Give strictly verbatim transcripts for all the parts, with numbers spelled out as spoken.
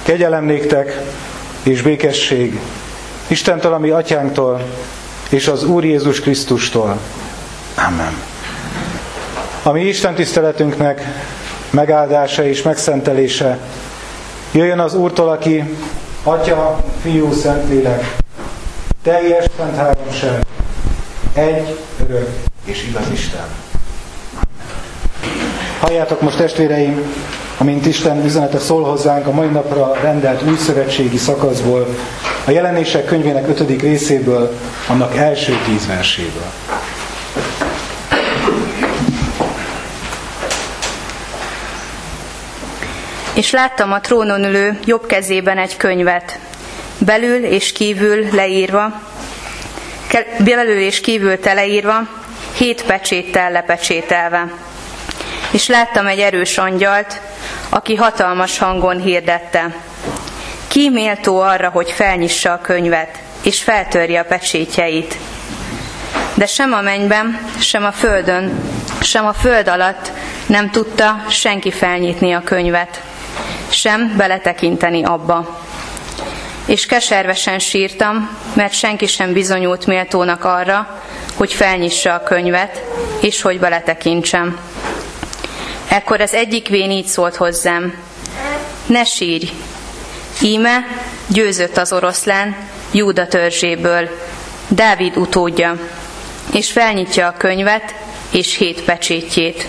Kegyelem néktek és békesség Istentől, a mi atyánktól, és az Úr Jézus Krisztustól. Amen. A mi Isten tiszteletünknek megáldása és megszentelése jöjjön az Úrtól, aki Atya, Fiú, Szentlélek, teljes szent háromság, egy, örök és igaz Isten. Halljátok most, testvéreim, amint Isten üzenete szól hozzánk a mai napra rendelt újszövetségi szakaszból, a Jelenések könyvének ötödik részéből, annak első tíz verséből. És láttam a trónon ülő jobb kezében egy könyvet, belül és kívül leírva, belül és kívül teleírva, hét pecséttel lepecsételve. És láttam egy erős angyalt, aki hatalmas hangon hirdette: ki méltó arra, hogy felnyissa a könyvet, és feltörje a pecsétjeit? De sem a mennyben, sem a földön, sem a föld alatt nem tudta senki felnyitni a könyvet, sem beletekinteni abba. És keservesen sírtam, mert senki sem bizonyult méltónak arra, hogy felnyissa a könyvet, és hogy beletekintsem. Ekkor az egyik vén így szólt hozzám: ne sírj! Íme győzött az oroszlán Júda törzséből, Dávid utódja, és felnyitja a könyvet és hét pecsétjét.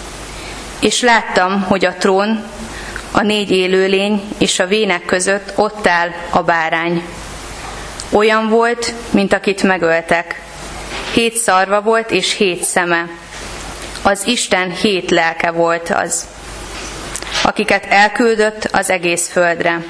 És láttam, hogy a trón, a négy élőlény és a vének között ott áll a bárány. Olyan volt, mint akit megöltek. Hét szarva volt és hét szeme. Az Isten hét lelke volt az, akiket elküldött az egész földre.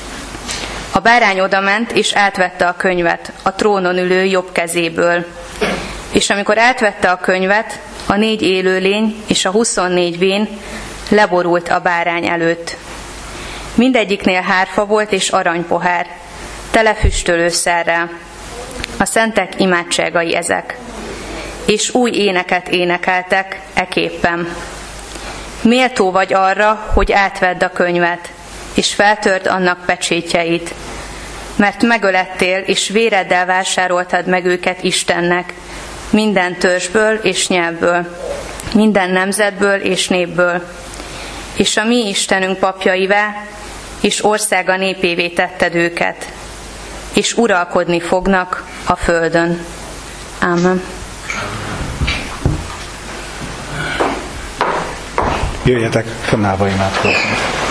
A bárány odament és átvette a könyvet a trónon ülő jobb kezéből. És amikor átvette a könyvet, a négy élőlény és a huszonnégy vén leborult a bárány előtt. Mindegyiknél hárfa volt és aranypohár, tele füstölőszerrel. A szentek imádságai ezek. És új éneket énekeltek eképpen. Méltó vagy arra, hogy átvedd a könyvet, és feltörd annak pecsétjeit, mert megölettél, és véreddel vásároltad meg őket Istennek, minden törzsből és nyelvből, minden nemzetből és népből, és a mi Istenünk papjaivá és országa népévé tetted őket, és uralkodni fognak a földön. Ámen. Jöjjetek, fennállva imádkozni.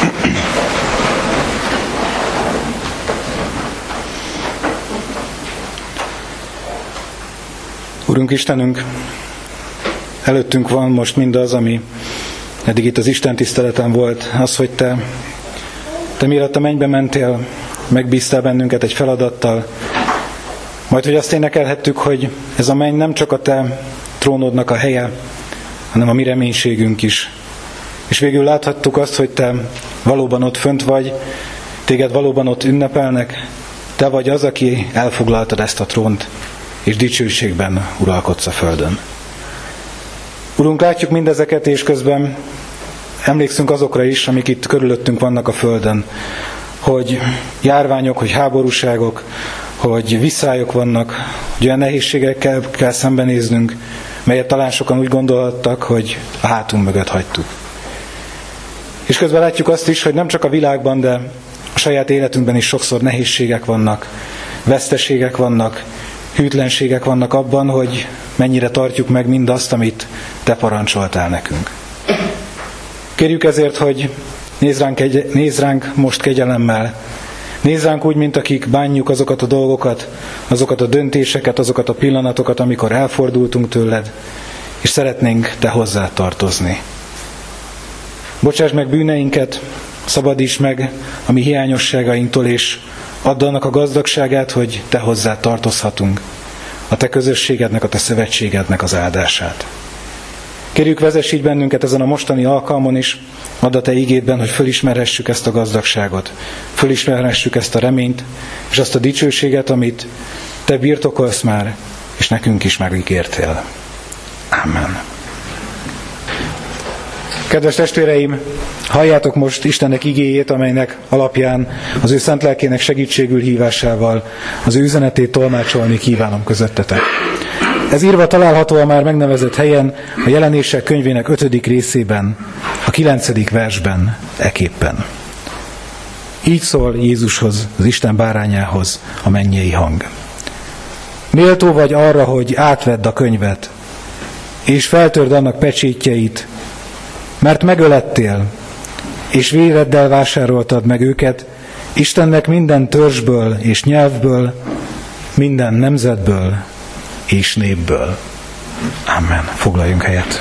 Urunk Istenünk, előttünk van most mindaz, ami eddig itt az Isten tiszteleten volt, az, hogy Te, te mielőtt a mennybe mentél, megbíztál bennünket egy feladattal, majd hogy azt énekelhettük, hogy ez a menny nem csak a Te trónodnak a helye, hanem a mi reménységünk is. És végül láthattuk azt, hogy Te valóban ott fönt vagy, Téged valóban ott ünnepelnek, Te vagy az, aki elfoglaltad ezt a trónt, és dicsőségben uralkodsz a földön. Urunk, látjuk mindezeket, és közben emlékszünk azokra is, amik itt körülöttünk vannak a földön, hogy járványok, hogy háborúságok, hogy visszályok vannak, hogy olyan nehézségekkel kell szembenéznünk, melyet talán sokan úgy gondolhattak, hogy a hátunk mögött hagytuk. És közben látjuk azt is, hogy nem csak a világban, de a saját életünkben is sokszor nehézségek vannak, veszteségek vannak, hűtlenségek vannak abban, hogy mennyire tartjuk meg mindazt, amit Te parancsoltál nekünk. Kérjük ezért, hogy nézz ránk, egy, nézz ránk most kegyelemmel, nézz ránk úgy, mint akik bánjuk azokat a dolgokat, azokat a döntéseket, azokat a pillanatokat, amikor elfordultunk tőled, és szeretnénk Te hozzá tartozni. Bocsáss meg bűneinket, szabadíts meg a mi hiányosságainktól, és add annak a gazdagságát, hogy Te hozzá tartozhatunk, a Te közösségednek, a Te szövetségednek az áldását. Kérjük, vezess így bennünket ezen a mostani alkalmon is, add a Te ígédben, hogy fölismerhessük ezt a gazdagságot, fölismerhessük ezt a reményt, és azt a dicsőséget, amit Te birtokolsz már, és nekünk is megígértél. Amen. Kedves testvéreim, halljátok most Istennek igéjét, amelynek alapján az ő szent lelkének segítségül hívásával az ő üzenetét tolmácsolni kívánom közöttetek. Ez írva található a már megnevezett helyen, a Jelenések könyvének ötödik részében, a kilencedik versben, eképpen. Így szól Jézushoz, az Isten bárányához a mennyei hang. Méltó vagy arra, hogy átvedd a könyvet, és feltörd annak pecsétjeit, mert megölettél, és véreddel vásároltad meg őket, Istennek minden törzsből és nyelvből, minden nemzetből és népből. Amen. Foglaljunk helyet.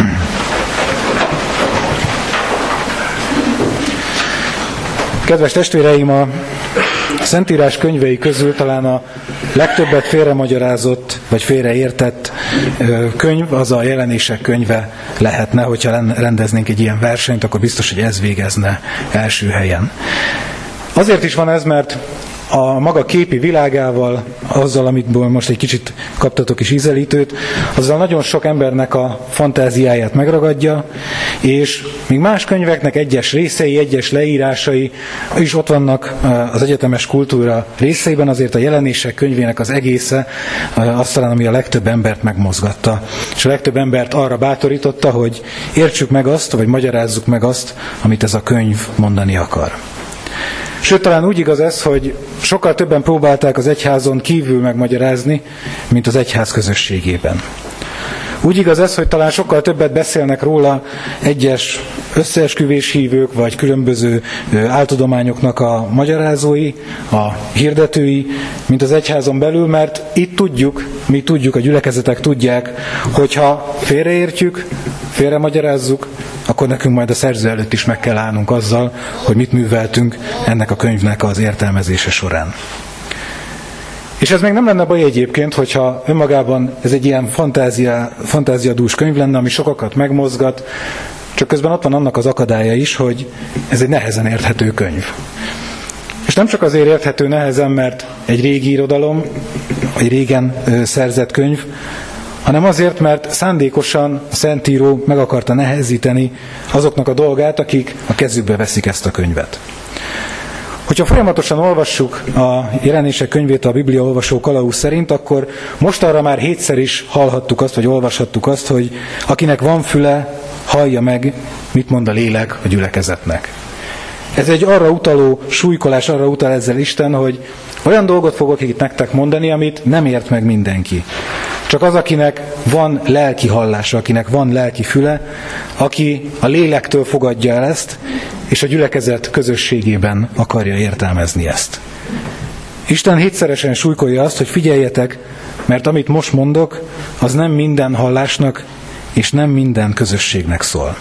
Kedves testvéreim, a Szentírás könyvei közül talán a legtöbbet félremagyarázott, vagy félreértett könyv, az a Jelenések könyve lehetne, hogyha rendeznénk egy ilyen versenyt, akkor biztos, hogy ez végezne első helyen. Azért is van ez, mert a maga képi világával, azzal, amitből most egy kicsit kaptatok is ízelítőt, azzal nagyon sok embernek a fantáziáját megragadja, és még más könyveknek egyes részei, egyes leírásai is ott vannak az egyetemes kultúra részeiben, azért a Jelenések könyvének az egésze azt talán, ami a legtöbb embert megmozgatta. És a legtöbb embert arra bátorította, hogy értsük meg azt, vagy magyarázzuk meg azt, amit ez a könyv mondani akar. Sőt, talán úgy igaz ez, hogy sokkal többen próbálták az egyházon kívül megmagyarázni, mint az egyház közösségében. Úgy igaz ez, hogy talán sokkal többet beszélnek róla egyes összeesküvés hívők, vagy különböző áltudományoknak a magyarázói, a hirdetői, mint az egyházon belül, mert itt tudjuk, mi tudjuk, a gyülekezetek tudják, hogyha félreértjük, félremagyarázzuk, akkor nekünk majd a szerző előtt is meg kell állnunk azzal, hogy mit műveltünk ennek a könyvnek az értelmezése során. És ez még nem lenne baj egyébként, hogyha önmagában ez egy ilyen fantázia, fantáziadús könyv lenne, ami sokakat megmozgat, csak közben ott van annak az akadálya is, hogy ez egy nehezen érthető könyv. És nem csak azért érthető nehezen, mert egy régi irodalom, egy régen szerzett könyv, hanem azért, mert szándékosan a Szentíró meg akarta nehezíteni azoknak a dolgát, akik a kezükbe veszik ezt a könyvet. Hogyha folyamatosan olvassuk a Jelenések könyvét a Biblia olvasó kalauz szerint, akkor mostanra már hétszer is hallhattuk azt, vagy olvashattuk azt, hogy akinek van füle, hallja meg, mit mond a lélek a gyülekezetnek. Ez egy arra utaló súlykolás, arra utal ezzel Isten, hogy olyan dolgot fogok itt nektek mondani, amit nem ért meg mindenki. Csak az, akinek van lelki hallása, akinek van lelki füle, aki a lélektől fogadja el ezt, és a gyülekezet közösségében akarja értelmezni ezt. Isten hétszeresen súlykolja azt, hogy figyeljetek, mert amit most mondok, az nem minden hallásnak, és nem minden közösségnek szól.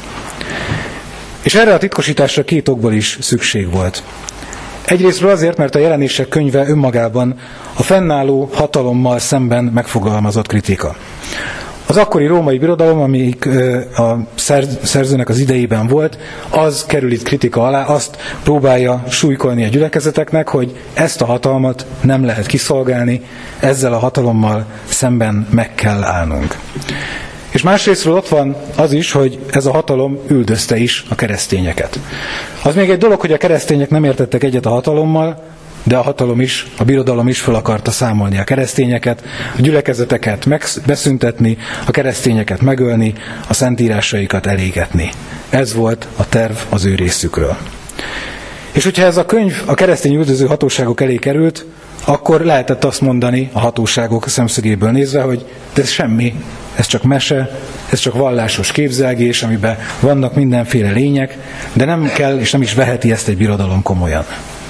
És erre a titkosításra két okból is szükség volt. Egyrésztről azért, mert a Jelenések könyve önmagában a fennálló hatalommal szemben megfogalmazott kritika. Az akkori római birodalom, amelyik a szerzőnek az idejében volt, az kerül itt kritika alá, azt próbálja súlykolni a gyülekezeteknek, hogy ezt a hatalmat nem lehet kiszolgálni, ezzel a hatalommal szemben meg kell állnunk. És másrésztről ott van az is, hogy ez a hatalom üldözte is a keresztényeket. Az még egy dolog, hogy a keresztények nem értettek egyet a hatalommal, de a hatalom is, a birodalom is fel akarta számolni a keresztényeket, a gyülekezeteket beszüntetni, a keresztényeket megölni, a szentírásaikat elégetni. Ez volt a terv az ő részükről. És hogyha ez a könyv a keresztény üldöző hatóságok elé került, akkor lehetett azt mondani a hatóságok szemszögéből nézve, hogy ez semmi, ez csak mese, ez csak vallásos képzelgés, amiben vannak mindenféle lények, de nem kell és nem is veheti ezt egy birodalom komolyan.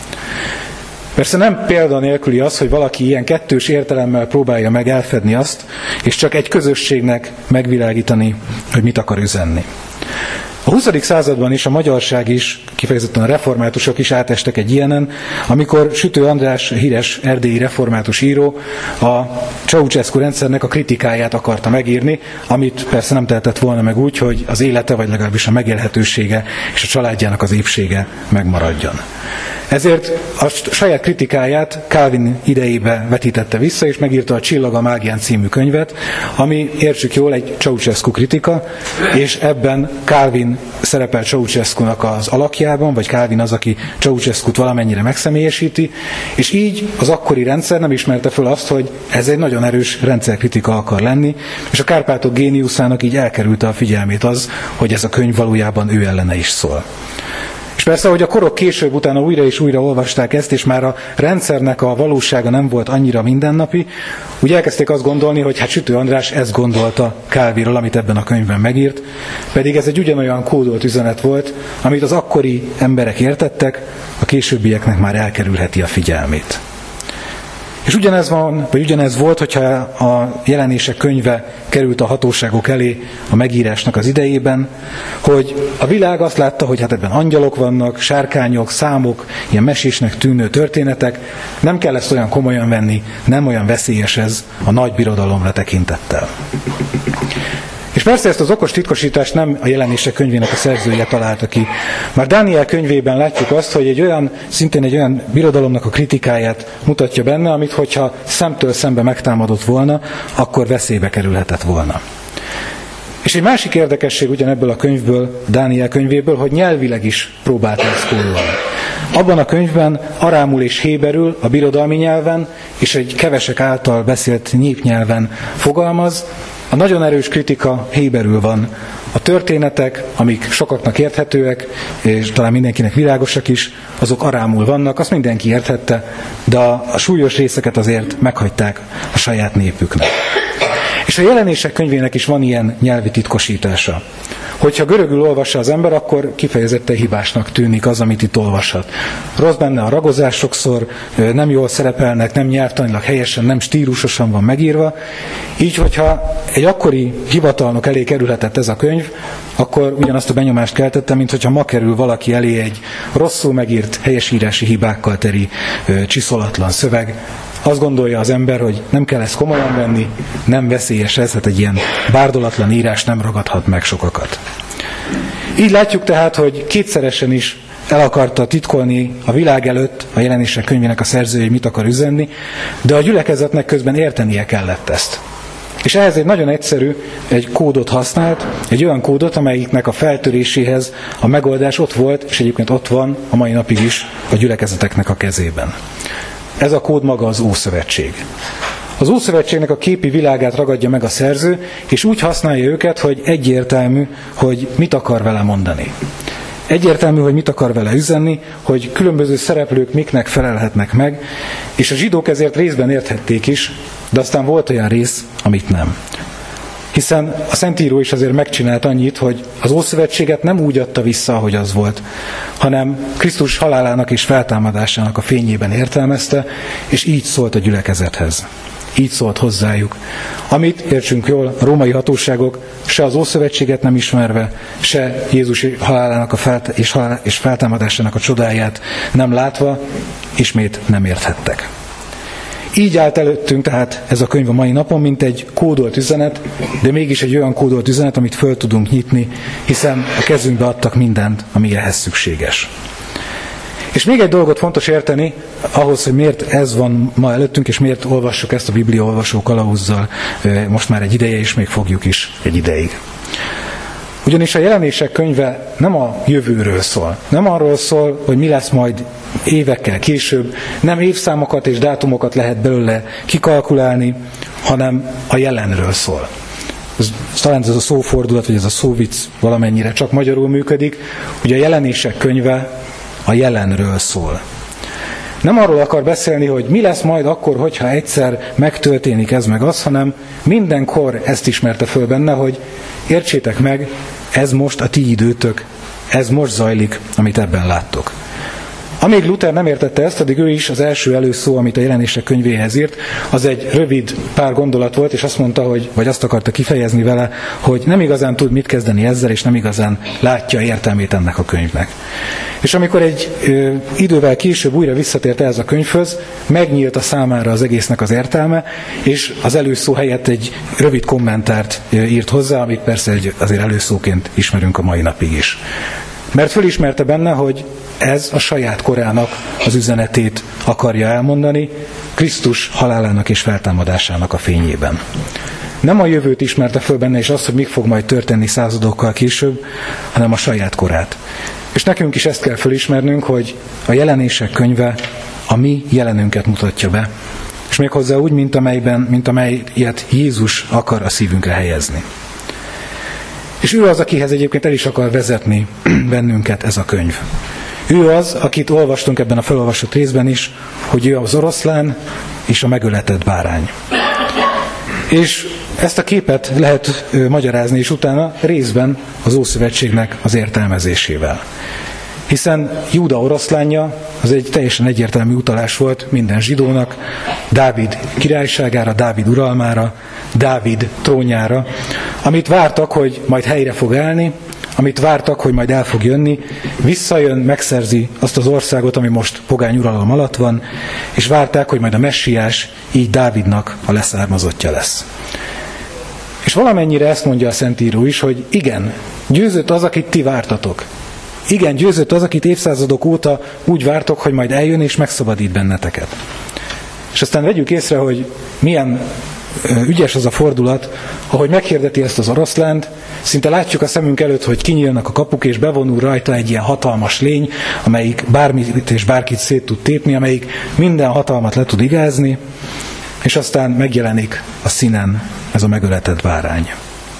Persze nem példa nélküli az, hogy valaki ilyen kettős értelemmel próbálja meg elfedni azt, és csak egy közösségnek megvilágítani, hogy mit akar üzenni. A huszadik században is a magyarság is, kifejezetten a reformátusok is átestek egy ilyenen, amikor Sütő András, híres erdélyi református író, a Ceausescu rendszernek a kritikáját akarta megírni, amit persze nem tehetett volna meg úgy, hogy az élete, vagy legalábbis a megélhetősége és a családjának az épsége megmaradjon. Ezért a saját kritikáját Calvin idejébe vetítette vissza, és megírta a Csillag a mágián című könyvet, ami, értsük jól, egy Ceausescu kritika, és ebben Calvin szerepel Ceausescunak az alakjában, vagy Calvin az, aki Ceausescut valamennyire megszemélyesíti, és így az akkori rendszer nem ismerte föl azt, hogy ez egy nagyon erős rendszerkritika akar lenni, és a Kárpátok géniuszának így elkerülte a figyelmét az, hogy ez a könyv valójában ő ellene is szól. És persze, hogy a korok később utána újra és újra olvasták ezt, és már a rendszernek a valósága nem volt annyira mindennapi, úgy elkezdték azt gondolni, hogy hát Sütő András ezt gondolta Calvinról, amit ebben a könyvben megírt, pedig ez egy ugyanolyan kódolt üzenet volt, amit az akkori emberek értettek, a későbbieknek már elkerülheti a figyelmét. És ugyanez van, vagy ugyanez volt, hogyha a Jelenések könyve került a hatóságok elé a megírásnak az idejében, hogy a világ azt látta, hogy hát ebben angyalok vannak, sárkányok, számok, ilyen mesésnek tűnő történetek, nem kell ezt olyan komolyan venni, nem olyan veszélyes ez a nagy birodalomra tekintettel. És persze ezt az okos titkosítást nem a Jelenések könyvének a szerzője találta ki. Már Dániel könyvében látjuk azt, hogy egy olyan, szintén egy olyan birodalomnak a kritikáját mutatja benne, amit hogyha szemtől szembe megtámadott volna, akkor veszélybe kerülhetett volna. És egy másik érdekesség ugyanebből a könyvből, Dániel könyvéből, hogy nyelvileg is próbálta ezt kórolni. Abban a könyvben arámul és héberül, a birodalmi nyelven, és egy kevesek által beszélt népnyelven fogalmaz. A nagyon erős kritika héberül van. A történetek, amik sokaknak érthetőek, és talán mindenkinek világosak is, azok arámul vannak, azt mindenki érthette, de a, a súlyos részeket azért meghagyták a saját népüknek. És a Jelenések könyvének is van ilyen nyelvi titkosítása. Hogyha görögül olvassa az ember, akkor kifejezetten hibásnak tűnik az, amit itt olvashat. Rossz benne a ragozás sokszor, nem jól szerepelnek, nem nyelvtanilag helyesen, nem stílusosan van megírva. Így, hogyha egy akkori hivatalnok elé kerülhetett ez a könyv, akkor ugyanazt a benyomást keltette, mint hogyha ma kerül valaki elé egy rosszul megírt, helyesírási hibákkal teri, csiszolatlan szöveg. Azt gondolja az ember, hogy nem kell ezt komolyan venni, nem veszélyes ez, hát egy ilyen bárdolatlan írás nem ragadhat meg sokakat. Így látjuk tehát, hogy kétszeresen is el akarta titkolni a világ előtt a Jelenések könyvének a szerzője, hogy mit akar üzenni, de a gyülekezetnek közben értenie kellett ezt. És ehhez egy nagyon egyszerű, egy kódot használt, egy olyan kódot, amelyiknek a feltöréséhez a megoldás ott volt, és egyébként ott van a mai napig is a gyülekezeteknek a kezében. Ez a kód maga az Ószövetség. Az Ószövetségnek a képi világát ragadja meg a szerző, és úgy használja őket, hogy egyértelmű, hogy mit akar vele mondani. Egyértelmű, hogy mit akar vele üzenni, hogy különböző szereplők miknek felelhetnek meg, és a zsidók ezért részben érthették is, de aztán volt olyan rész, amit nem. Hiszen a Szentíró is azért megcsinált annyit, hogy az Ószövetséget nem úgy adta vissza, ahogy az volt, hanem Krisztus halálának és feltámadásának a fényében értelmezte, és így szólt a gyülekezethez. Így szólt hozzájuk. Amit, értsünk jól, a római hatóságok se az Ószövetséget nem ismerve, se Jézus halálának a felt- és, halál- és feltámadásának a csodáját nem látva, ismét nem érthettek. Így állt előttünk tehát ez a könyv a mai napon, mint egy kódolt üzenet, de mégis egy olyan kódolt üzenet, amit föl tudunk nyitni, hiszen a kezünkbe adtak mindent, ami ehhez szükséges. És még egy dolgot fontos érteni, ahhoz, hogy miért ez van ma előttünk, és miért olvassuk ezt a Biblia olvasó kalauzzal most már egy ideje, és még fogjuk is egy ideig. Ugyanis a Jelenések könyve nem a jövőről szól. Nem arról szól, hogy mi lesz majd évekkel később. Nem évszámokat és dátumokat lehet belőle kikalkulálni, hanem a jelenről szól. Ez, talán ez a szófordulat, vagy ez a szóvic valamennyire csak magyarul működik, hogy a Jelenések könyve a jelenről szól. Nem arról akar beszélni, hogy mi lesz majd akkor, hogyha egyszer megtörténik ez meg az, hanem mindenkor ezt ismerte föl benne, hogy értsétek meg, ez most a ti időtök, ez most zajlik, amit ebben láttok. Amíg Luther nem értette ezt, addig ő is az első előszó, amit a Jelenések könyvéhez írt, az egy rövid pár gondolat volt, és azt mondta, hogy, vagy azt akarta kifejezni vele, hogy nem igazán tud mit kezdeni ezzel, és nem igazán látja értelmét ennek a könyvnek. És amikor egy ö, idővel később újra visszatért ehhez a könyvhöz, megnyílt a számára az egésznek az értelme, és az előszó helyett egy rövid kommentárt ö, írt hozzá, amit persze egy, azért előszóként ismerünk a mai napig is. Mert fölismerte benne, hogy ez a saját korának az üzenetét akarja elmondani, Krisztus halálának és feltámadásának a fényében. Nem a jövőt ismerte föl benne, és azt, hogy mik fog majd történni századokkal később, hanem a saját korát. És nekünk is ezt kell fölismernünk, hogy a Jelenések könyve a mi jelenünket mutatja be, és méghozzá úgy, mint, amelyben, mint amelyet Jézus akar a szívünkre helyezni. És ő az, akihez egyébként el is akar vezetni bennünket ez a könyv. Ő az, akit olvastunk ebben a felolvasott részben is, hogy ő az oroszlán és a megöletett bárány. És ezt a képet lehet ö, magyarázni is utána részben az Ószövetségnek az értelmezésével. Hiszen Júda oroszlánja az egy teljesen egyértelmű utalás volt minden zsidónak, Dávid királyságára, Dávid uralmára, Dávid trónjára, amit vártak, hogy majd helyre fog állni, amit vártak, hogy majd el fog jönni, visszajön, megszerzi azt az országot, ami most pogány uralom alatt van, és várták, hogy majd a messiás így Dávidnak a leszármazottja lesz. És valamennyire ezt mondja a Szentíró is, hogy igen, győzött az, akit ti vártatok. Igen, győzött az, akit évszázadok óta úgy vártok, hogy majd eljön és megszabadít benneteket. És aztán vegyük észre, hogy milyen ügyes az a fordulat, ahogy meghirdeti ezt az oroszlánt, szinte látjuk a szemünk előtt, hogy kinyílnak a kapuk, és bevonul rajta egy ilyen hatalmas lény, amelyik bármit és bárkit szét tud tépni, amelyik minden hatalmat le tud igázni, és aztán megjelenik a színen ez a megöletett bárány.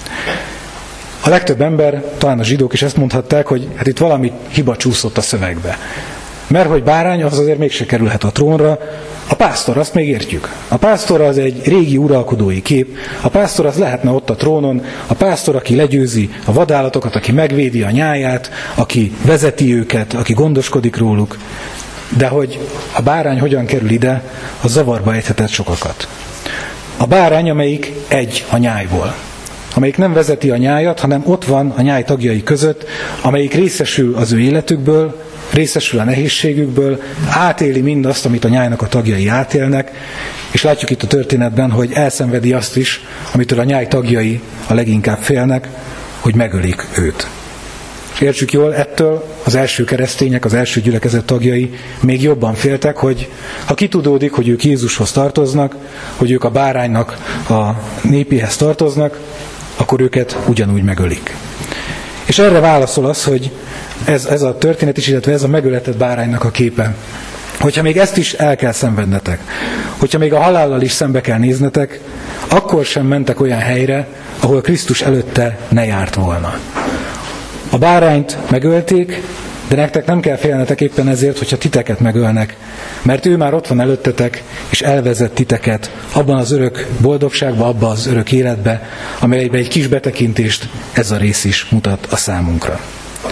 A legtöbb ember, talán a zsidók is ezt mondhatták, hogy hát itt valami hiba csúszott a szövegbe. Mert hogy bárány, az azért mégse kerülhet a trónra, a pásztor, azt még értjük. A pásztor az egy régi uralkodói kép, a pásztor az lehetne ott a trónon, a pásztor, aki legyőzi a vadállatokat, aki megvédi a nyáját, aki vezeti őket, aki gondoskodik róluk. De hogy a bárány hogyan kerül ide, az zavarba ejthetett sokakat. A bárány, amelyik egy a nyájból, amelyik nem vezeti a nyájat, hanem ott van a nyáj tagjai között, amelyik részesül az ő életükből, részesül a nehézségükből, átéli mindazt, amit a nyájnak a tagjai átélnek, és látjuk itt a történetben, hogy elszenvedi azt is, amitől a nyáj tagjai a leginkább félnek, hogy megölik őt. És értsük jól, ettől az első keresztények, az első gyülekezet tagjai még jobban féltek, hogy ha kitudódik, hogy ők Jézushoz tartoznak, hogy ők a báránynak a népéhez tartoznak, akkor őket ugyanúgy megölik. És erre válaszol az, hogy ez, ez a történet is, illetve ez a megöletett báránynak a képe. Hogyha még ezt is el kell szenvednetek, hogyha még a halállal is szembe kell néznetek, akkor sem mentek olyan helyre, ahol Krisztus előtte ne járt volna. A bárányt megölték, de nektek nem kell félnetek éppen ezért, hogyha titeket megölnek, mert ő már ott van előttetek, és elvezet titeket abban az örök boldogságba, abban az örök életbe, amelybe egy kis betekintést ez a rész is mutat a számunkra.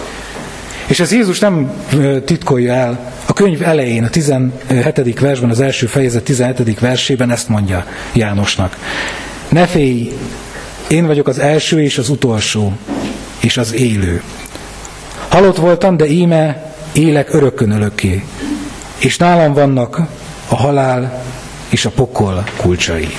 És ez Jézus nem titkolja el, a könyv elején, a tizenhetedik versben, az első fejezet tizenhetedik versében ezt mondja Jánosnak. Ne félj, én vagyok az első és az utolsó, és az élő. Halott voltam, de íme élek örökkön örökké, és nálam vannak a halál és a pokol kulcsai.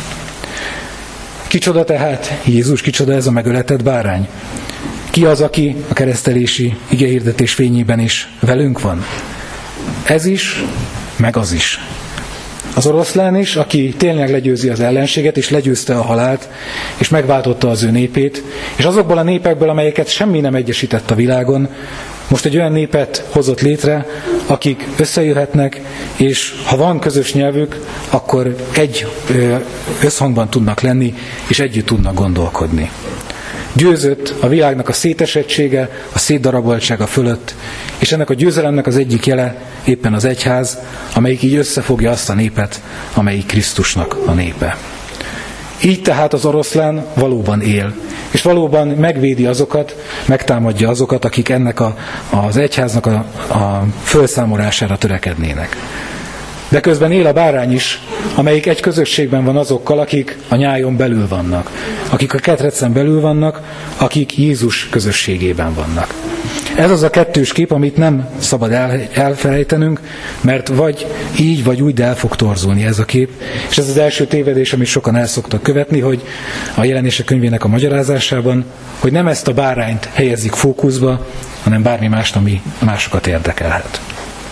Kicsoda tehát Jézus, kicsoda ez a megöletett bárány? Ki az, aki a keresztelési igehirdetés fényében is velünk van? Ez is, meg az is. Az oroszlán is, aki tényleg legyőzi az ellenséget, és legyőzte a halált, és megváltotta az ő népét, és azokból a népekből, amelyeket semmi nem egyesített a világon, most egy olyan népet hozott létre, akik összejöhetnek, és ha van közös nyelvük, akkor egy összhangban tudnak lenni, és együtt tudnak gondolkodni. Győzött a világnak a szétesettsége, a szétdaraboltsága fölött, és ennek a győzelemnek az egyik jele éppen az egyház, amelyik így összefogja azt a népet, amelyik Krisztusnak a népe. Így tehát az oroszlán valóban él, és valóban megvédi azokat, megtámadja azokat, akik ennek a, az egyháznak a, a felszámolására törekednének. De közben él a bárány is, amelyik egy közösségben van azokkal, akik a nyájon belül vannak. akik a ketrecen belül vannak, akik Jézus közösségében vannak. Ez az a kettős kép, amit nem szabad el, elfelejtenünk, mert vagy így, vagy úgy, de el fog torzulni ez a kép. És ez az első tévedés, amit sokan el szoktak követni, hogy a Jelenések könyvének a magyarázásában, hogy nem ezt a bárányt helyezik fókuszba, hanem bármi mást, ami másokat érdekelhet.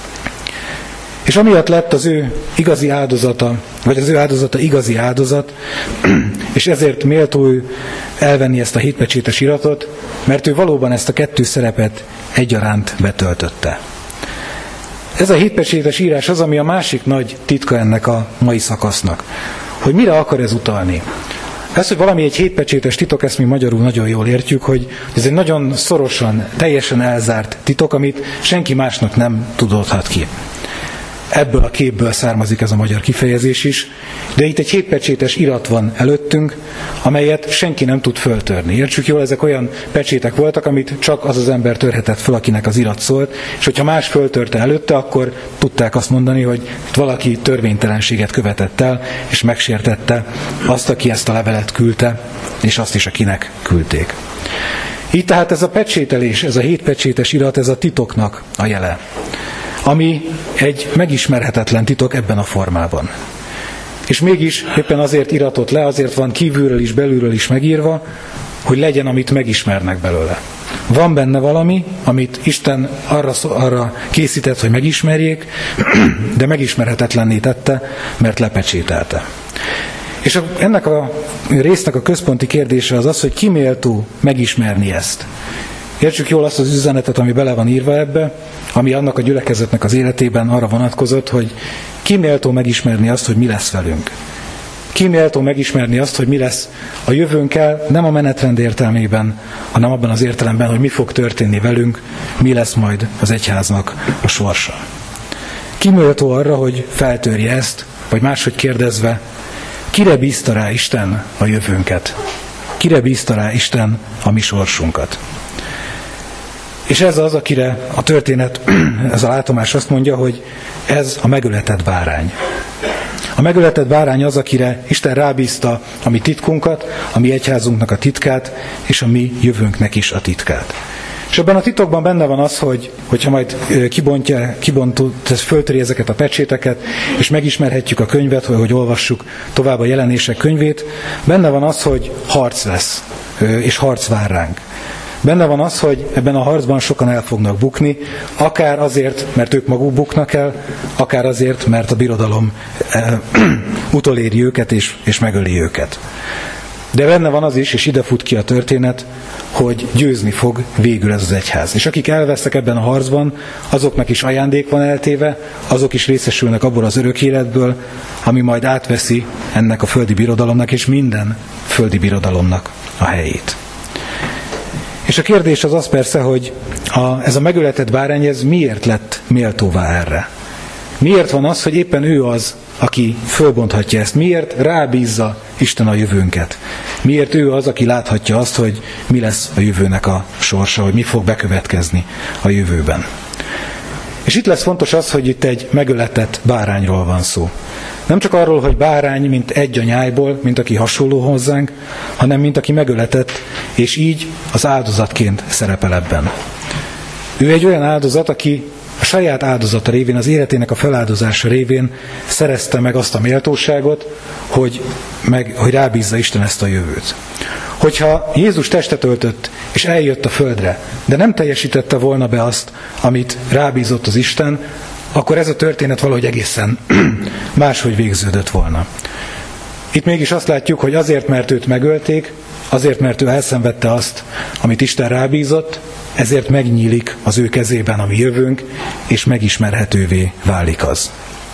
És amiatt lett az ő igazi áldozata, vagy az ő áldozata igazi áldozat, és ezért méltó ő elvenni ezt a hétpecsétes iratot, mert ő valóban ezt a kettő szerepet egyaránt betöltötte. Ez a hétpecsétes írás az, ami a másik nagy titka ennek a mai szakasznak. Hogy mire akar ez utalni? Ez, hogy valami egy hétpecsétes titok, ezt mi magyarul nagyon jól értjük, hogy ez egy nagyon szorosan, teljesen elzárt titok, amit senki másnak nem tudódhat ki. Ebből a képből származik ez a magyar kifejezés is, de itt egy hétpecsétes irat van előttünk, amelyet senki nem tud föltörni. Értsük jól, ezek olyan pecsétek voltak, amit csak az az ember törhetett föl, akinek az irat szólt, és hogyha más föltörte előtte, akkor tudták azt mondani, hogy valaki törvénytelenséget követett el, és megsértette azt, aki ezt a levelet küldte, és azt is, akinek küldték. Így tehát ez a pecsételés, ez a hétpecsétes irat, ez a titoknak a jele, ami egy megismerhetetlen titok ebben a formában. És mégis éppen azért iratott le, azért van kívülről is, belülről is megírva, hogy legyen, amit megismernek belőle. Van benne valami, amit Isten arra, arra készített, hogy megismerjék, de megismerhetetlenné tette, mert lepecsételte. És a, ennek a résznek a központi kérdése az az, hogy ki méltó megismerni ezt. Értsük jól azt az üzenetet, ami bele van írva ebbe, ami annak a gyülekezetnek az életében arra vonatkozott, hogy ki méltó megismerni azt, hogy mi lesz velünk. Ki méltó megismerni azt, hogy mi lesz a jövőnkkel, nem a menetrend értelmében, hanem abban az értelemben, hogy mi fog történni velünk, mi lesz majd az egyháznak a sorsa. Ki méltó arra, hogy feltörje ezt, vagy máshogy kérdezve, kire bízta rá Isten a jövőnket? Kire bízta rá Isten a mi sorsunkat? És ez az, akire a történet, ez a látomás azt mondja, hogy ez a megöletett bárány. A megöletett bárány az, akire Isten rábízta a mi titkunkat, a mi egyházunknak a titkát, és a mi jövőnknek is a titkát. És ebben a titokban benne van az, hogy hogyha majd kibontja, kibontó, föltöri ezeket a pecséteket, és megismerhetjük a könyvet, hogy, hogy olvassuk tovább a Jelenések könyvét, benne van az, hogy harc lesz, és harc vár ránk. Benne van az, hogy ebben a harcban sokan el fognak bukni, akár azért, mert ők maguk buknak el, akár azért, mert a birodalom e, utoléri őket és, és megöli őket. De benne van az is, és ide fut ki a történet, hogy győzni fog végül ez az egyház. És akik elvesztek ebben a harcban, azoknak is ajándék van eltéve, azok is részesülnek abból az örök életből, ami majd átveszi ennek a földi birodalomnak és minden földi birodalomnak a helyét. És a kérdés az az persze, hogy a, ez a megöletett bárány, ez miért lett méltóvá erre? Miért van az, hogy éppen ő az, aki fölbonthatja ezt? Miért rábízza Isten a jövőnket? Miért ő az, aki láthatja azt, hogy mi lesz a jövőnek a sorsa, hogy mi fog bekövetkezni a jövőben? És itt lesz fontos az, hogy itt egy megöletett bárányról van szó. Nem csak arról, hogy bárány, mint egy a nyájból, mint aki hasonló hozzánk, hanem mint aki megöletett, és így az áldozatként szerepel ebben. Ő egy olyan áldozat, aki a saját áldozata révén, az életének a feláldozása révén szerezte meg azt a méltóságot, hogy, meg, hogy rábízza Isten ezt a jövőt. Hogyha Jézus testet öltött, és eljött a földre, de nem teljesítette volna be azt, amit rábízott az Isten, akkor ez a történet valahogy egészen máshogy végződött volna. Itt mégis azt látjuk, hogy azért, mert őt megölték, azért, mert ő elszenvedte azt, amit Isten rábízott, ezért megnyílik az ő kezében a mi jövőnk, és megismerhetővé válik az.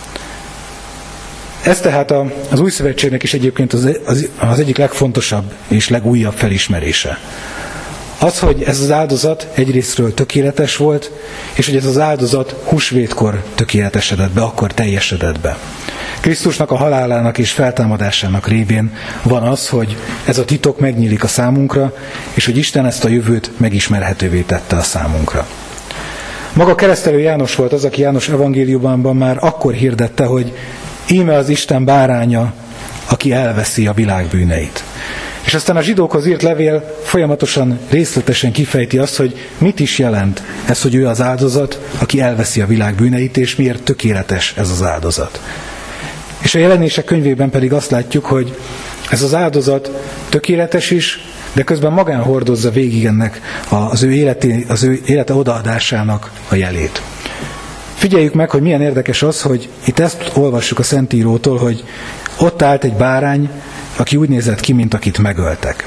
Ez tehát az új szövetségnek is egyébként az, az, az egyik legfontosabb és legújabb felismerése. Az, hogy ez az áldozat egyrésztről tökéletes volt, és hogy ez az áldozat húsvétkor tökéletesedett be, akkor teljesedett be. Krisztusnak a halálának és feltámadásának révén van az, hogy ez a titok megnyílik a számunkra, és hogy Isten ezt a jövőt megismerhetővé tette a számunkra. Maga keresztelő János volt az, aki János evangéliumában már akkor hirdette, hogy íme az Isten báránya, aki elveszi a világ bűneit. És aztán a zsidókhoz írt levél folyamatosan részletesen kifejti azt, hogy mit is jelent ez, hogy ő az áldozat, aki elveszi a világ bűneit, és miért tökéletes ez az áldozat. És a Jelenések könyvében pedig azt látjuk, hogy ez az áldozat tökéletes is, de közben magán hordozza végig ennek az ő, életé, az ő élete odaadásának a jelét. Figyeljük meg, hogy milyen érdekes az, hogy itt ezt olvassuk a Szentírótól, hogy ott állt egy bárány, aki úgy nézett ki, mint akit megöltek.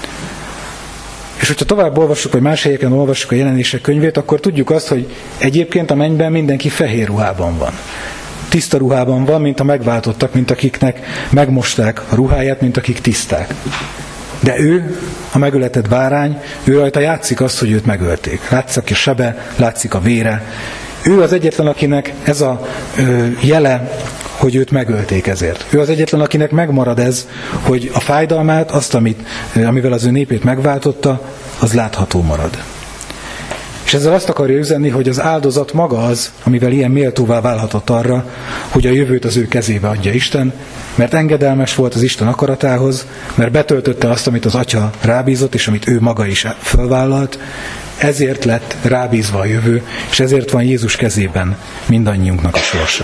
És hogyha tovább olvassuk, vagy más helyeken olvassuk a Jelenések könyvét, akkor tudjuk azt, hogy egyébként a mennyben mindenki fehér ruhában van. Tiszta ruhában van, mint a megváltottak, mint akiknek megmosták a ruháját, mint akik tiszták. De ő, a megöletett bárány, ő rajta játszik azt, hogy őt megölték. Látszik a sebe, látszik a vére. Ő az egyetlen, akinek ez a ö, jele, hogy őt megölték ezért. Ő az egyetlen, akinek megmarad ez, hogy a fájdalmát, azt, amit, amivel az ő népét megváltotta, az látható marad. És ezzel azt akarja üzenni, hogy az áldozat maga az, amivel ilyen méltóvá válhatott arra, hogy a jövőt az ő kezébe adja Isten, mert engedelmes volt az Isten akaratához, mert betöltötte azt, amit az Atya rábízott, és amit ő maga is fölvállalt, ezért lett rábízva a jövő, és ezért van Jézus kezében mindannyiunknak a sorsa.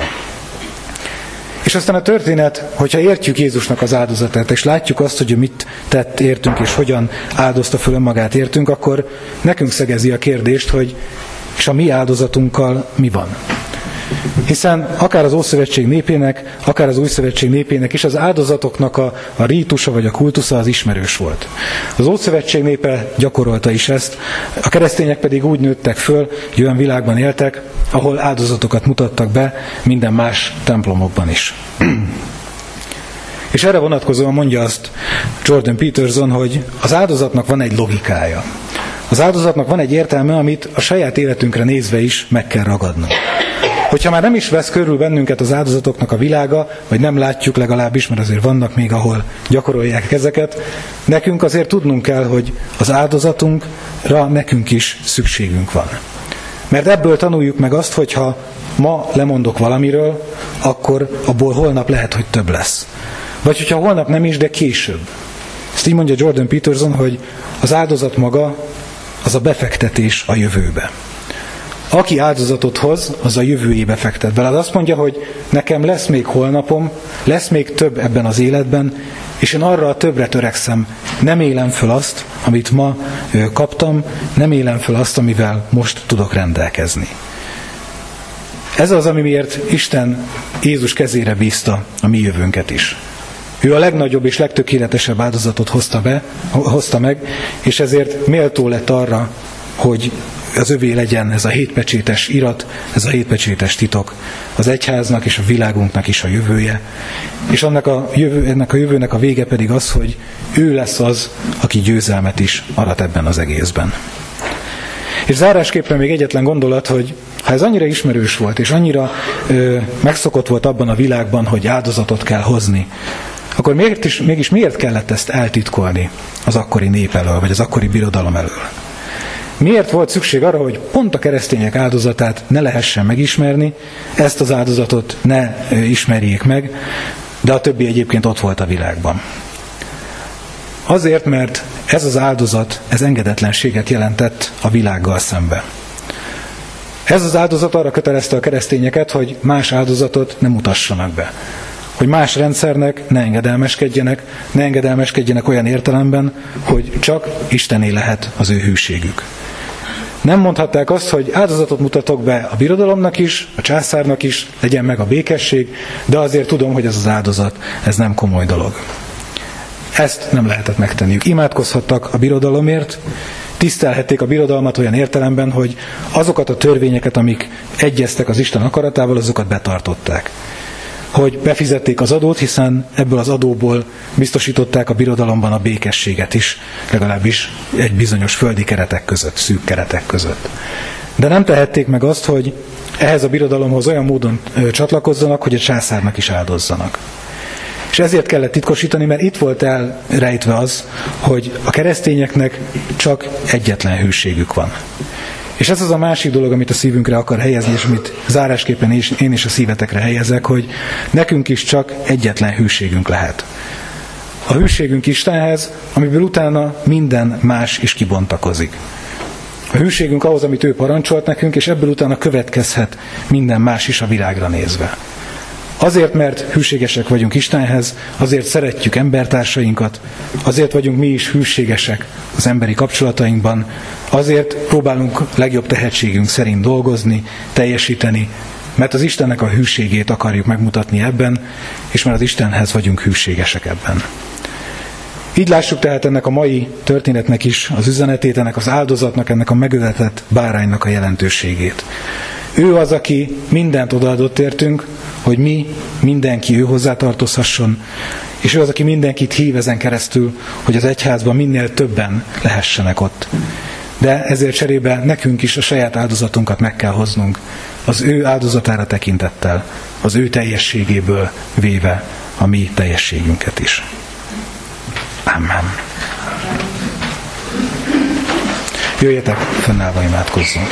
És aztán a történet, hogyha értjük Jézusnak az áldozatát, és látjuk azt, hogy ő mit tett értünk, és hogyan áldozta föl önmagát értünk, akkor nekünk szegezi a kérdést, hogy és a mi áldozatunkkal mi van. Hiszen akár az Ószövetség népének, akár az Újszövetség népének is az áldozatoknak a, a rítusa vagy a kultusza az ismerős volt. Az Ószövetség népe gyakorolta is ezt, a keresztények pedig úgy nőttek föl, hogy olyan világban éltek, ahol áldozatokat mutattak be minden más templomokban is. És erre vonatkozóan mondja azt Jordan Peterson, hogy az áldozatnak van egy logikája. Az áldozatnak van egy értelme, amit a saját életünkre nézve is meg kell ragadnunk. Hogyha már nem is vesz körül bennünket az áldozatoknak a világa, vagy nem látjuk legalábbis, mert azért vannak még, ahol gyakorolják ezeket, nekünk azért tudnunk kell, hogy az áldozatunkra nekünk is szükségünk van. Mert ebből tanuljuk meg azt, hogy ha ma lemondok valamiről, akkor abból holnap lehet, hogy több lesz. Vagy hogyha holnap nem is, de később. Ezt így mondja Jordan Peterson, hogy az áldozat maga az a befektetés a jövőbe. Aki áldozatot hoz, az a jövőjébe fektet bele. Az azt mondja, hogy nekem lesz még holnapom, lesz még több ebben az életben, és én arra a többre törekszem. Nem élem föl azt, amit ma kaptam, nem élem föl azt, amivel most tudok rendelkezni. Ez az, ami miért Isten Jézus kezére bízta a mi jövőnket is. Ő a legnagyobb és legtökéletesebb áldozatot hozta, be, hozta meg, és ezért méltó lett arra, hogy az övé legyen ez a hétpecsétes irat, ez a hétpecsétes titok, az egyháznak és a világunknak is a jövője. És annak a jövő, ennek a jövőnek a vége pedig az, hogy ő lesz az, aki győzelmet is arat ebben az egészben. És zárásképpen még egyetlen gondolat, hogy ha ez annyira ismerős volt, és annyira ö, megszokott volt abban a világban, hogy áldozatot kell hozni, akkor miért is, mégis miért kellett ezt eltitkolni az akkori nép elől, vagy az akkori birodalom elől? Miért volt szükség arra, hogy pont a keresztények áldozatát ne lehessen megismerni, ezt az áldozatot ne ismerjék meg, de a többi egyébként ott volt a világban? Azért, mert ez az áldozat, ez engedetlenséget jelentett a világgal szembe. Ez az áldozat arra kötelezte a keresztényeket, hogy más áldozatot ne mutassanak be. Hogy más rendszernek ne engedelmeskedjenek, ne engedelmeskedjenek olyan értelemben, hogy csak Istené lehet az ő hűségük. Nem mondhatták azt, hogy áldozatot mutatok be a birodalomnak is, a császárnak is, legyen meg a békesség, de azért tudom, hogy ez az áldozat, ez nem komoly dolog. Ezt nem lehetett megtenniük. Imádkozhattak a birodalomért, tisztelhették a birodalmat olyan értelemben, hogy azokat a törvényeket, amik egyeztek az Isten akaratával, azokat betartották. Hogy befizették az adót, hiszen ebből az adóból biztosították a birodalomban a békességet is, legalábbis egy bizonyos földi keretek között, szűk keretek között. De nem tehették meg azt, hogy ehhez a birodalomhoz olyan módon csatlakozzanak, hogy a császárnak is áldozzanak. És ezért kellett titkosítani, mert itt volt elrejtve az, hogy a keresztényeknek csak egyetlen hűségük van. És ez az a másik dolog, amit a szívünkre akar helyezni, és amit zárásképpen én is a szívetekre helyezek, hogy nekünk is csak egyetlen hűségünk lehet. A hűségünk Istenhez, amiből utána minden más is kibontakozik. A hűségünk ahhoz, amit ő parancsolt nekünk, és ebből utána következhet minden más is a világra nézve. Azért, mert hűségesek vagyunk Istenhez, azért szeretjük embertársainkat, azért vagyunk mi is hűségesek az emberi kapcsolatainkban, azért próbálunk legjobb tehetségünk szerint dolgozni, teljesíteni, mert az Istennek a hűségét akarjuk megmutatni ebben, és mert az Istenhez vagyunk hűségesek ebben. Így lássuk tehát ennek a mai történetnek is az üzenetét, ennek az áldozatnak, ennek a megöletett báránynak a jelentőségét. Ő az, aki mindent odaadott értünk, hogy mi, mindenki ő hozzátartozhasson, és ő az, aki mindenkit hív ezen keresztül, hogy az egyházban minél többen lehessenek ott. De ezért cserébe nekünk is a saját áldozatunkat meg kell hoznunk, az ő áldozatára tekintettel, az ő teljességéből véve a mi teljességünket is. Amen. Jöjjetek, fennállva imádkozzunk.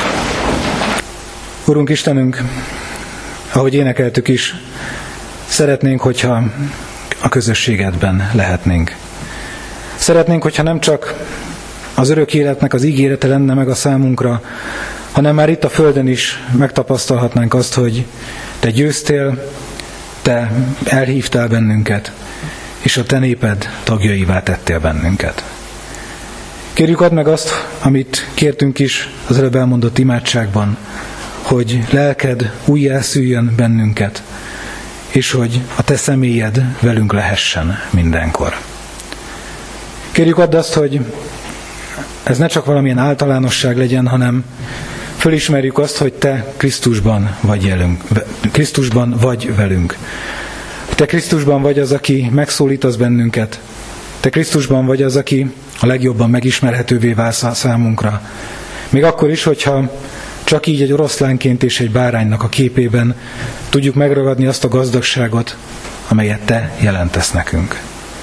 Urunk Istenünk, ahogy énekeltük is, szeretnénk, hogyha a közösségedben lehetnénk. Szeretnénk, hogyha nem csak az örök életnek az ígérete lenne meg a számunkra, hanem már itt a földön is megtapasztalhatnánk azt, hogy te győztél, te elhívtál bennünket, és a te néped tagjaivá tettél bennünket. Kérjük, add meg azt, amit kértünk is az előbb elmondott imádságban, hogy lelked újjászüljön bennünket, és hogy a te személyed velünk lehessen mindenkor. Kérjük, add azt, hogy ez ne csak valamilyen általánosság legyen, hanem fölismerjük azt, hogy te Krisztusban vagy, jelünk, Krisztusban vagy velünk. Te Krisztusban vagy az, aki megszólítasz bennünket. Te Krisztusban vagy az, aki a legjobban megismerhetővé válsz számunkra. Még akkor is, hogyha csak így egy oroszlánként és egy báránynak a képében tudjuk megragadni azt a gazdagságot, amelyet te jelentesz nekünk.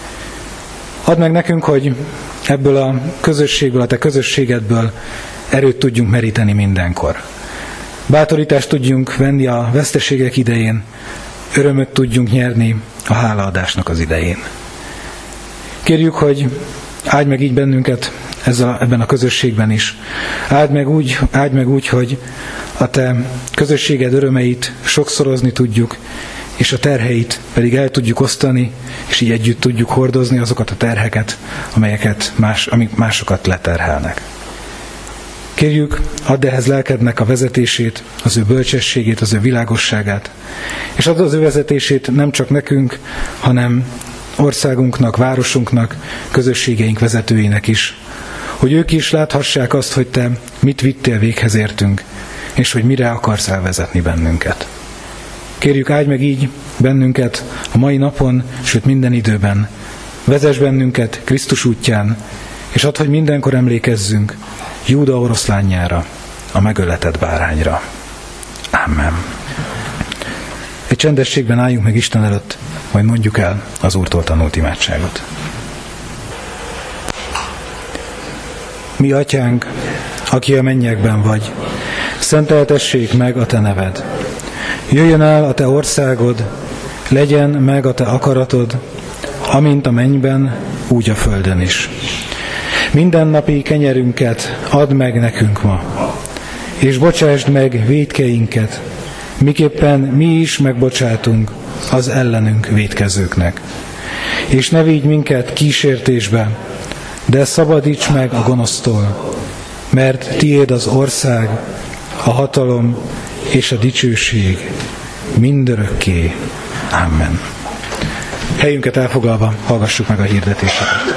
Add meg nekünk, hogy ebből a közösségből, a te közösségedből erőt tudjunk meríteni mindenkor. Bátorítást tudjunk venni a veszteségek idején, örömöt tudjunk nyerni a hálaadásnak az idején. Kérjük, hogy áldj meg így bennünket ezzel, ebben a közösségben is. Áld meg úgy, áld meg úgy, hogy a te közösséged örömeit sokszorozni tudjuk, és a terheit pedig el tudjuk osztani, és így együtt tudjuk hordozni azokat a terheket, amelyeket más, amik másokat leterhelnek. Kérjük, add ehhez lelkednek a vezetését, az ő bölcsességét, az ő világosságát, és add az ő vezetését nem csak nekünk, hanem országunknak, városunknak, közösségeink vezetőinek is, hogy ők is láthassák azt, hogy te mit vittél véghez értünk, és hogy mire akarsz elvezetni bennünket. Kérjük, áldj meg így bennünket a mai napon, sőt minden időben. Vezess bennünket Krisztus útján, és add, hogy mindenkor emlékezzünk Júda oroszlánjára, a megöletett bárányra. Amen. Egy csendességben álljunk meg Isten előtt, majd mondjuk el az Úrtól tanult imádságot. Mi atyánk, aki a mennyekben vagy, szenteltessék meg a te neved. Jöjjön el a te országod, legyen meg a te akaratod, amint a mennyben, úgy a földön is. Mindennapi kenyerünket add meg nekünk ma, és bocsásd meg vétkeinket, miképpen mi is megbocsátunk az ellenünk vétkezőknek. És ne vigy minket kísértésbe, de szabadíts meg a gonosztól, mert tiéd az ország, a hatalom és a dicsőség mindörökké. Amen. Helyünket elfoglalva hallgassuk meg a hirdetéseket.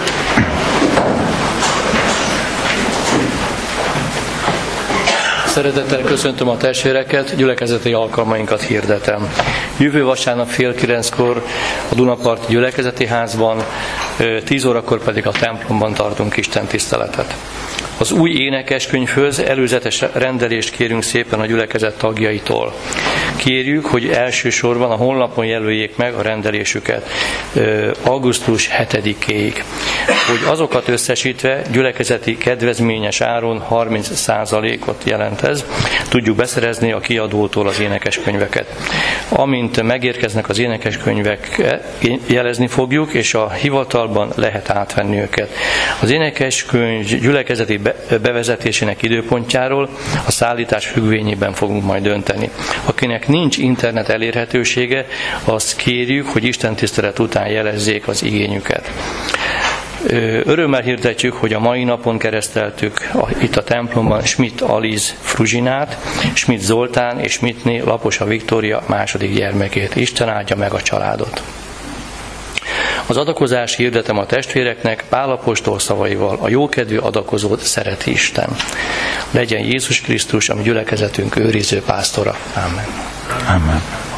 Szeretettel köszöntöm a testvéreket, gyülekezeti alkalmainkat hirdetem. Jövő vasárnap fél kilenckor a Dunaparti gyülekezeti házban, tíz órakor pedig a templomban tartunk Isten tiszteletet. Az új énekeskönyvhöz előzetes rendelést kérünk szépen a gyülekezet tagjaitól. Kérjük, hogy elsősorban a honlapon jelöljék meg a rendelésüket augusztus hetedikéig, hogy azokat összesítve gyülekezeti kedvezményes áron harminc százalékot jelent ez, tudjuk beszerezni a kiadótól az énekeskönyveket. Amint megérkeznek az énekeskönyvek, jelezni fogjuk, és a hivatalban lehet átvenni őket. Az énekeskönyv gyülekezeti bevezetésének időpontjáról a szállítás függvényében fogunk majd dönteni. Akinek nincs internet elérhetősége, azt kérjük, hogy istentisztelet után jelezzék az igényüket. Örömmel hirdetjük, hogy a mai napon kereszteltük a, itt a templomban Schmidt Aliz Fruzsinát, Schmidt Zoltán és Schmidtné Laposa Viktória második gyermekét. Isten áldja meg a családot. Az adakozást hirdetem a testvéreknek Pál apostol szavaival: a jókedvű adakozót szereti Isten. Legyen Jézus Krisztus, a mi gyülekezetünk őriző pásztora. Amen. Amen.